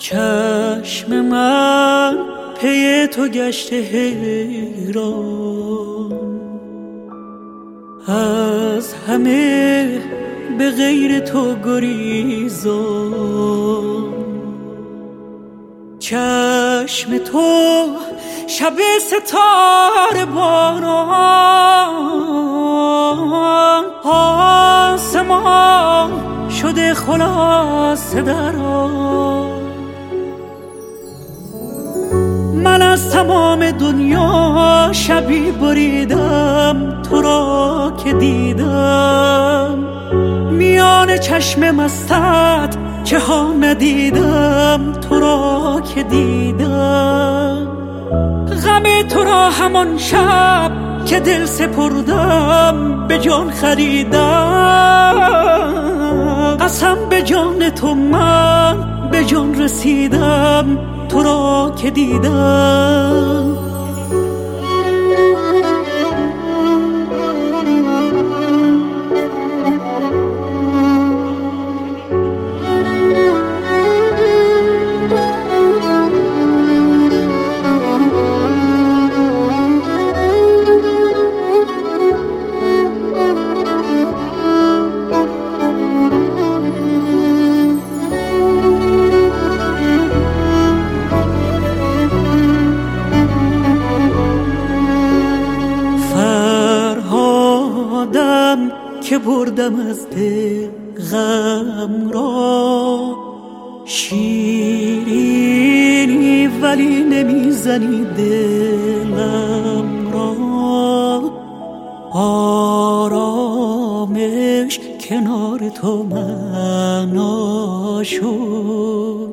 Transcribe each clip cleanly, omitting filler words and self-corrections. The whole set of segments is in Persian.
چشم من پی تو گشته حیران، از همه به غیر تو گریزان. چشم تو شب ستاره باران، آسمان شده خلاصه در آن. من از تمام دنیا شبی بریدم، تو را که دیدم میان چشم مستت که ها ندیدم، تو را که دیدم. غم تو را همان شب که دل سپردم به جان خریدم. قسم به جان تو من به جان رسیدم، تو را که دیدم. که بردم از دل غم را، شیرینی ولی نمیزنی دلم را. آرامش کنار تو معنا شد،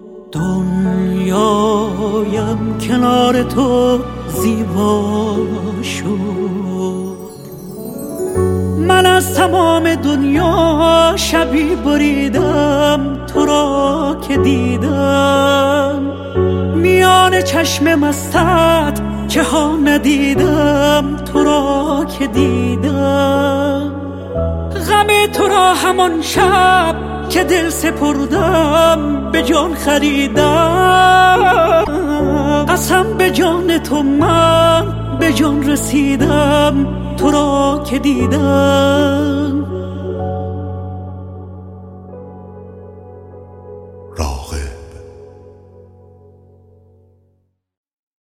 دنیایم کنار تو زیبا شد. من از تمام دنیا شبی بریدم، تو را که دیدم میان چشم مستت که ها ندیدم، تو را که دیدم. غم تو را همان شب که دل سپردم به جان خریدم. قسم به جان تو من به جان رسیدم، تو را که دیدم.